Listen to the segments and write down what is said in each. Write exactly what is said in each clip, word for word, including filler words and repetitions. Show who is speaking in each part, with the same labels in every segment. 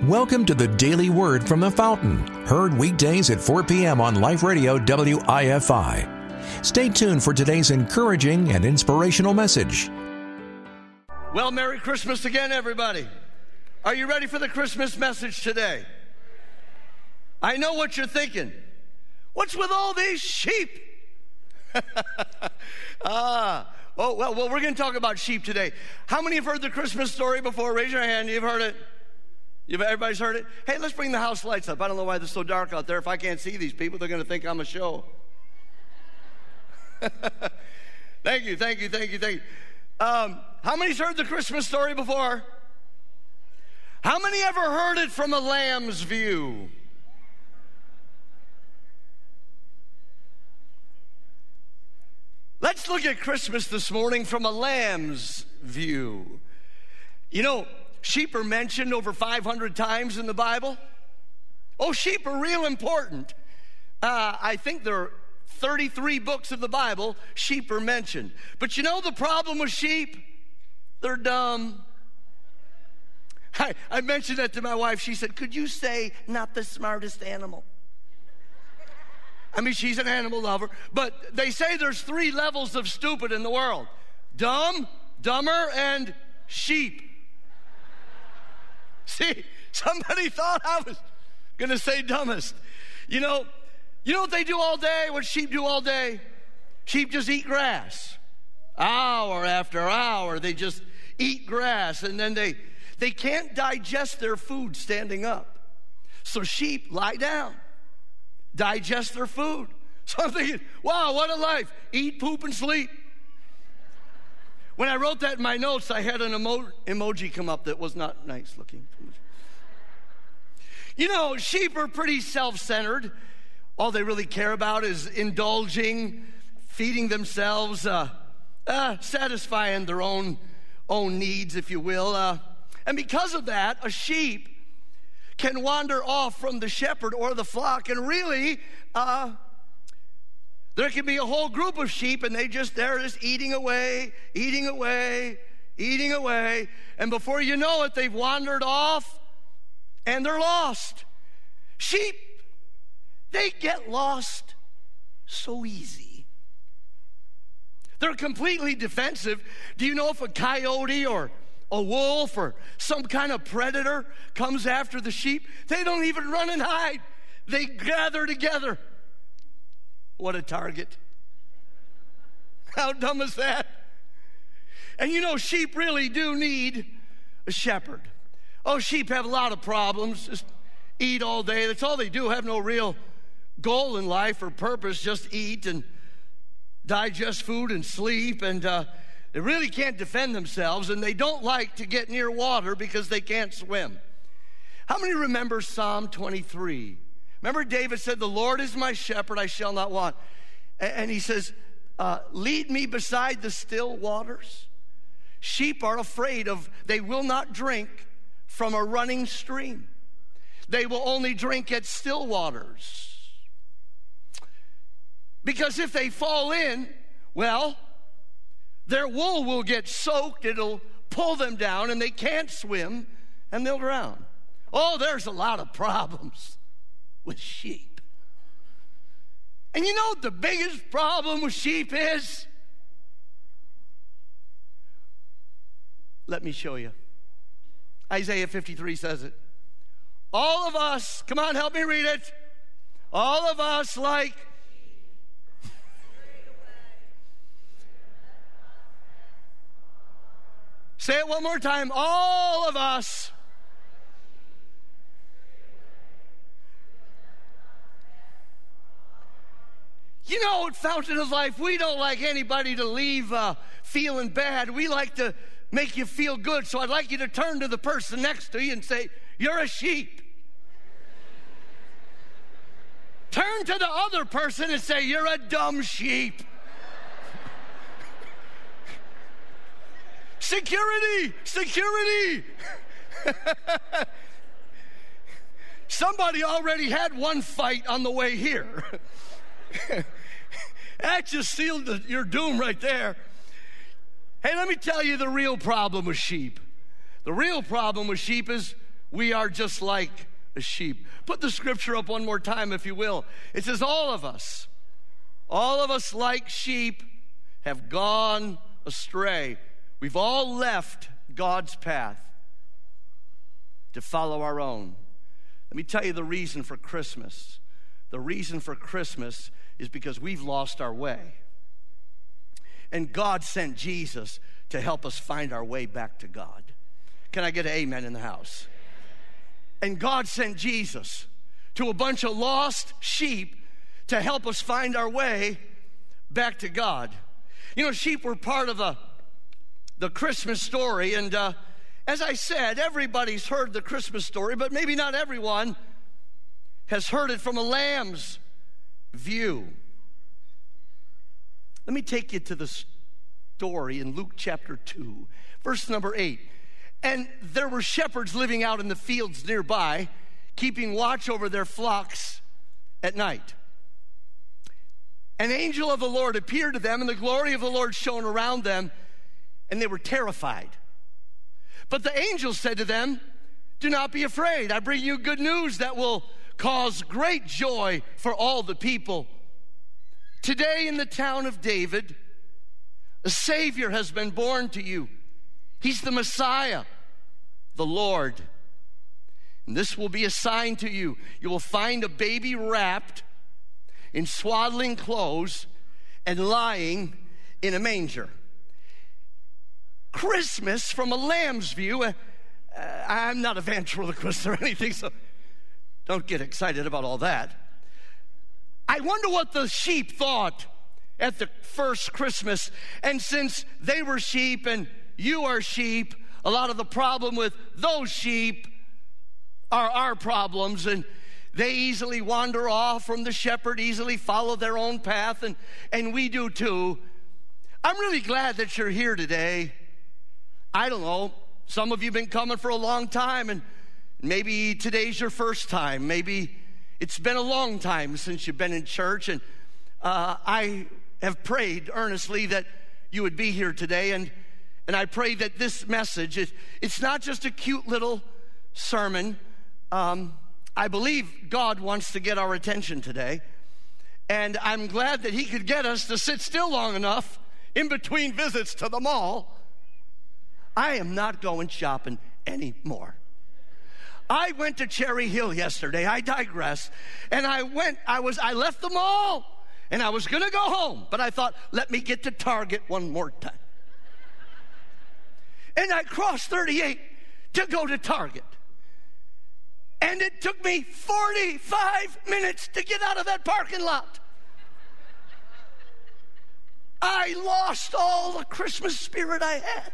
Speaker 1: Welcome to the Daily Word from the Fountain, heard weekdays at four p.m. on Life Radio W I F I. Stay tuned for today's encouraging and inspirational message.
Speaker 2: Well, Merry Christmas again, everybody. Are you ready for the Christmas message today? I know what you're thinking. What's with all these sheep? ah, oh, well, well, we're going to talk about sheep today. How many have heard the Christmas story before? Raise your hand. You've heard it. You've, everybody's heard it? Hey, let's bring the house lights up. I don't know why it's so dark out there. If I can't see these people, they're going to think I'm a show. Thank you, thank you, thank you, thank you. Um, how many's heard the Christmas story before? How many ever heard it from a lamb's view? Let's look at Christmas this morning from a lamb's view. You know, sheep are mentioned over five hundred times in the Bible. Oh, sheep are real important. Uh, I think there are thirty-three books of the Bible, sheep are mentioned. But you know the problem with sheep? They're dumb. I, I mentioned that to my wife. She said, could you say not the smartest animal? I mean, she's an animal lover. But they say there's three levels of stupid in the world. Dumb, dumber, and sheep. See, somebody thought I was going to say dumbest. You know, you know what they do all day, what sheep do all day? Sheep just eat grass. Hour after hour, they just eat grass, and then they, they can't digest their food standing up. So sheep lie down, digest their food. So I'm thinking, wow, what a life. Eat, poop, and sleep. When I wrote that in my notes, I had an emo- emoji come up that was not nice looking. You know, sheep are pretty self-centered. All they really care about is indulging, feeding themselves, uh, uh, satisfying their own, own needs, if you will. Uh, and because of that, a sheep can wander off from the shepherd or the flock, and really, uh, there can be a whole group of sheep, and they just, they're just eating away, eating away, eating away, and before you know it, they've wandered off, and they're lost. Sheep, they get lost so easy. They're completely defensive. Do you know if a coyote or a wolf or some kind of predator comes after the sheep, they don't even run and hide. They gather together. What a target. How dumb is that? And you know, sheep really do need a shepherd. Oh, sheep have a lot of problems. Just eat all day. That's all they do. Have no real goal in life or purpose. Just eat and digest food and sleep. And uh, they really can't defend themselves. And they don't like to get near water because they can't swim. How many remember Psalm twenty-three? Remember David said, the Lord is my shepherd, I shall not want. And he says, uh, lead me beside the still waters. Sheep are afraid of, they will not drink from a running stream. They will only drink at still waters. Because if they fall in, well, their wool will get soaked, it'll pull them down, and they can't swim, and they'll drown. Oh, there's a lot of problems with sheep. And you know what the biggest problem with sheep is? Let me show you. Isaiah fifty-three says it. All of us, come on, help me read it. All of us like say it one more time. All of us. You know, at Fountain of Life, we don't like anybody to leave uh, feeling bad. We like to make you feel good. So I'd like you to turn to the person next to you and say, you're a sheep. Turn to the other person and say, you're a dumb sheep. Security! Security! Somebody already had one fight on the way here. That just sealed the, your doom right there. Hey, let me tell you the real problem with sheep. The real problem with sheep is we are just like a sheep. Put the scripture up one more time, if you will. It says, all of us, all of us like sheep have gone astray. We've all left God's path to follow our own. Let me tell you the reason for Christmas. The reason for Christmas is because we've lost our way. And God sent Jesus to help us find our way back to God. Can I get an amen in the house? And God sent Jesus to a bunch of lost sheep to help us find our way back to God. You know, sheep were part of the, the Christmas story. And uh, as I said, everybody's heard the Christmas story, but maybe not everyone has heard it from a lamb's view. Let me take you to the story in Luke chapter two, verse number eight. And there were shepherds living out in the fields nearby, keeping watch over their flocks at night. An angel of the Lord appeared to them, and the glory of the Lord shone around them, and they were terrified. But the angel said to them, "Do not be afraid. I bring you good news that will cause great joy for all the people. Today in the town of David, a Savior has been born to you. He's the Messiah, the Lord. And this will be a sign to you. You will find a baby wrapped in swaddling clothes and lying in a manger." Christmas from a lamb's view. Uh, uh, I'm not a ventriloquist or anything, so don't get excited about all that. I wonder what the sheep thought at the first Christmas. And since they were sheep and you are sheep, a lot of the problem with those sheep are our problems, and they easily wander off from the shepherd, easily follow their own path, and, and we do too. I'm really glad that you're here today. I don't know, some of you have been coming for a long time, and maybe today's your first time. Maybe it's been a long time since you've been in church, and uh, I have prayed earnestly that you would be here today, and And I pray that this message, is, it's not just a cute little sermon. Um, I believe God wants to get our attention today. And I'm glad that he could get us to sit still long enough in between visits to the mall. I am not going shopping anymore. I went to Cherry Hill yesterday. I digress. And I went, I was, I left the mall, and I was going to go home. But I thought, let me get to Target one more time. And I crossed thirty-eight to go to Target. And it took me forty-five minutes to get out of that parking lot. I lost all the Christmas spirit I had.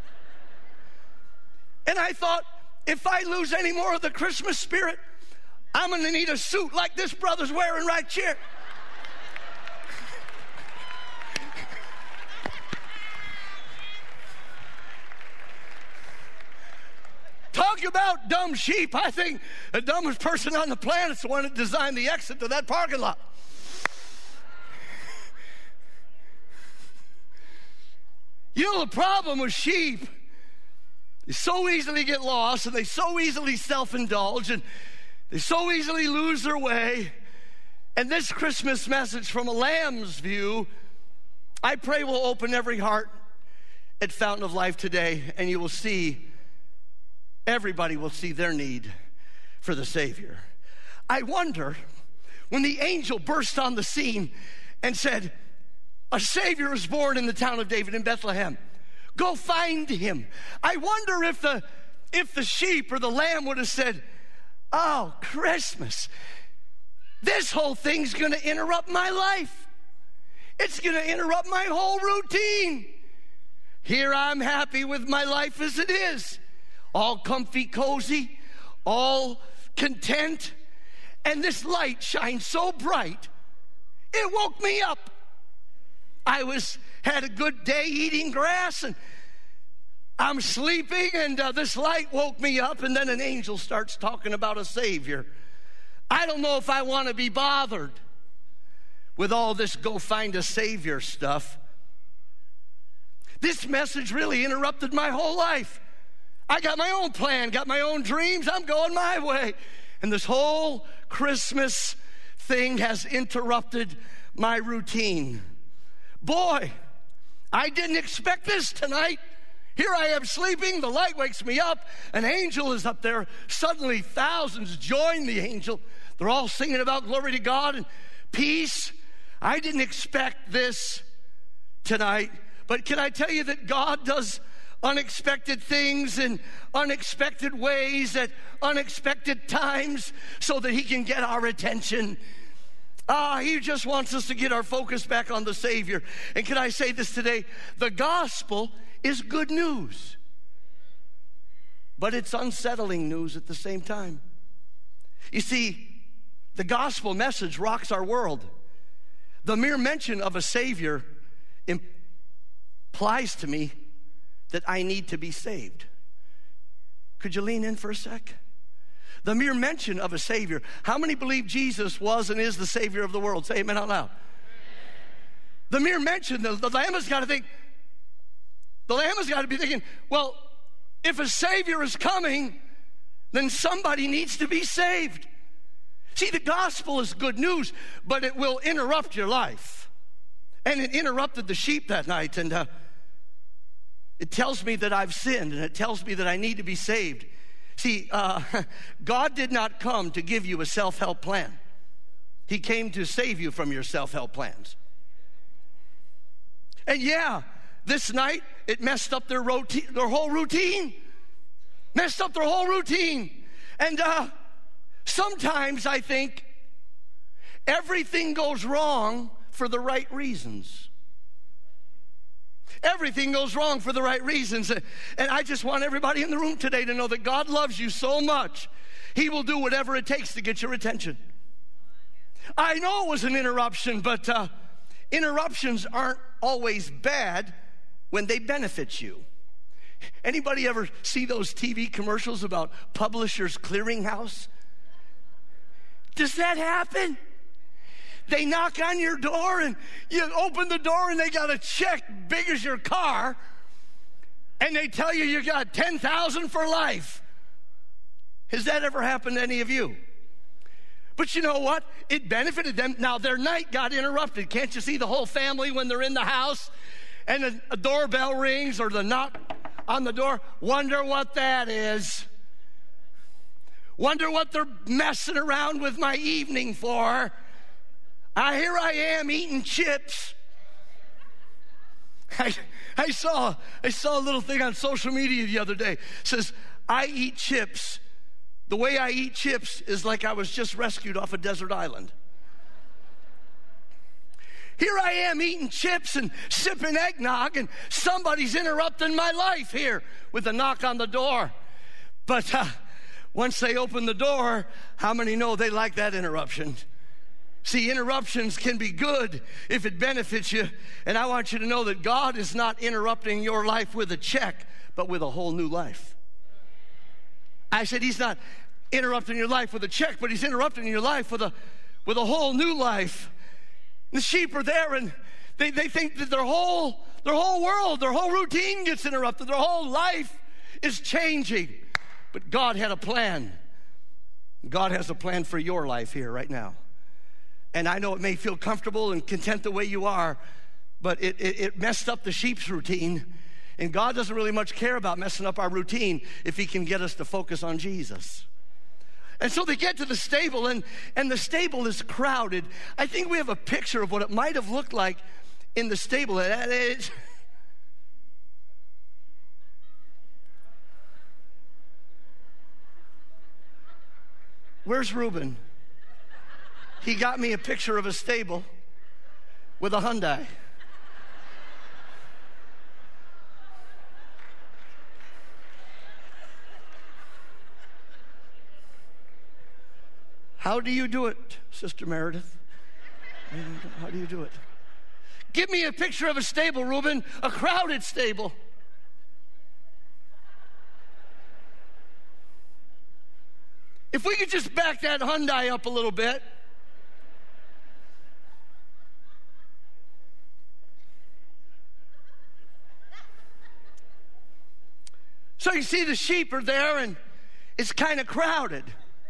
Speaker 2: And I thought, if I lose any more of the Christmas spirit, I'm going to need a suit like this brother's wearing right here. Talk about dumb sheep. I think the dumbest person on the planet is the one that designed the exit to that parking lot. You know, the problem with sheep, they so easily get lost, and they so easily self-indulge, and they so easily lose their way. And this Christmas message from a lamb's view, I pray will open every heart at Fountain of Life today, and you will see, everybody will see their need for the Savior. I wonder, when the angel burst on the scene and said, "A Savior is born in the town of David in Bethlehem. Go find him." I wonder if the if the sheep or the lamb would have said, "Oh, Christmas. This whole thing's going to interrupt my life. It's going to interrupt my whole routine. Here I'm happy with my life as it is. All comfy, cozy, all content. And this light shines so bright, it woke me up. I was had a good day eating grass, and I'm sleeping, and uh, this light woke me up, and then an angel starts talking about a Savior. I don't know if I want to be bothered with all this go find a Savior stuff. This message really interrupted my whole life. I got my own plan, got my own dreams. I'm going my way. And this whole Christmas thing has interrupted my routine. Boy, I didn't expect this tonight. Here I am sleeping, the light wakes me up, an angel is up there. Suddenly thousands join the angel. They're all singing about glory to God and peace. I didn't expect this tonight, but can I tell you that God does unexpected things in unexpected ways at unexpected times so that he can get our attention. Ah, he just wants us to get our focus back on the Savior. And can I say this today? The gospel is good news, but it's unsettling news at the same time. You see, the gospel message rocks our world. The mere mention of a Savior implies to me that I need to be saved. Could you lean in for a sec? The mere mention of a Savior. How many believe Jesus was and is the Savior of the world? Say amen out loud. The mere mention, the, the lamb has got to think, the lamb has got to be thinking, well, if a Savior is coming, then somebody needs to be saved. See, the gospel is good news, but it will interrupt your life. And it interrupted the sheep that night, and uh, it tells me that I've sinned, and it tells me that I need to be saved. See, uh, God did not come to give you a self-help plan. He came to save you from your self-help plans. And yeah, this night, it messed up their, roti- their whole routine. Messed up their whole routine. And uh, sometimes I think everything goes wrong for the right reasons. Everything goes wrong for the right reasons. And I just want everybody in the room today to know that God loves you so much, he will do whatever it takes to get your attention. I know it was an interruption, but uh, interruptions aren't always bad when they benefit you. Anybody ever see those T V commercials about Publishers Clearinghouse? Does that happen? They knock on your door and you open the door and they got a check big as your car and they tell you you got ten thousand dollars for life. Has that ever happened to any of you? But you know what? It benefited them. Now their night got interrupted. Can't you see the whole family when they're in the house and a, a doorbell rings or the knock on the door? Wonder what that is. Wonder what they're messing around with my evening for. I, here I am eating chips. I, I saw I saw a little thing on social media the other day. It says, I eat chips. The way I eat chips is like I was just rescued off a desert island. Here I am eating chips and sipping eggnog, and somebody's interrupting my life here with a knock on the door. But uh, once they open the door, how many know they like that interruption? See, interruptions can be good if it benefits you. And I want you to know that God is not interrupting your life with a check, but with a whole new life. I said he's not interrupting your life with a check, but he's interrupting your life with a, with a whole new life. The sheep are there, and they, they think that their whole, their whole world, their whole routine gets interrupted. Their whole life is changing. But God had a plan. God has a plan for your life here right now. And I know it may feel comfortable and content the way you are, but it, it, it messed up the sheep's routine. And God doesn't really much care about messing up our routine if he can get us to focus on Jesus. And so they get to the stable, and, and the stable is crowded. I think we have a picture of what it might have looked like in the stable. It, it, where's Reuben? He got me a picture of a stable with a Hyundai. How do you do it, Sister Meredith? How do you do it? Give me a picture of a stable, Reuben, a crowded stable. If we could just back that Hyundai up a little bit. So you see the sheep are there and it's kind of crowded.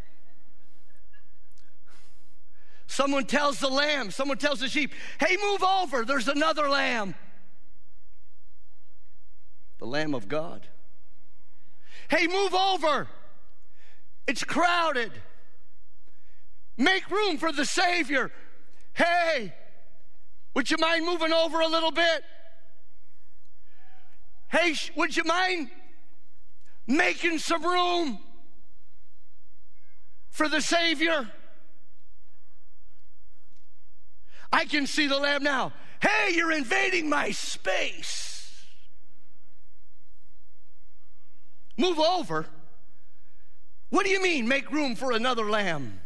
Speaker 2: Someone tells the lamb, someone tells the sheep, hey, move over, there's another lamb. The Lamb of God. Hey, move over. It's crowded. Make room for the Savior. Hey, would you mind moving over a little bit? Hey, would you mind making some room for the Savior? I can see the Lamb now. Hey, you're invading my space. Move over? What do you mean, make room for another lamb?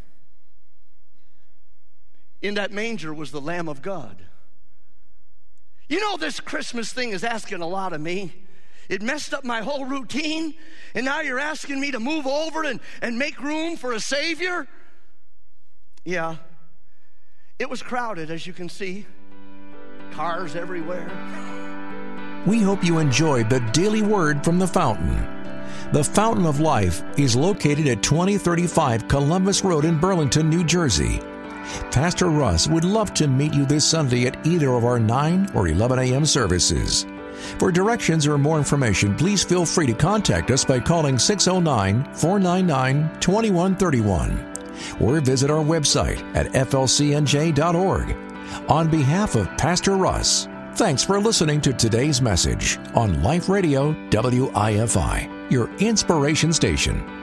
Speaker 2: In that manger was the Lamb of God. You know, this Christmas thing is asking a lot of me. It messed up my whole routine, and now you're asking me to move over and, and make room for a Savior? Yeah. It was crowded, as you can see. Cars everywhere.
Speaker 1: We hope you enjoyed the Daily Word from the Fountain. The Fountain of Life is located at twenty thirty-five Columbus Road in Burlington, New Jersey. Pastor Russ would love to meet you this Sunday at either of our nine or eleven a.m. services. For directions or more information, please feel free to contact us by calling six oh nine, four nine nine, two one three one or visit our website at f l c n j dot org. On behalf of Pastor Russ, thanks for listening to today's message on Life Radio W I F I, your inspiration station.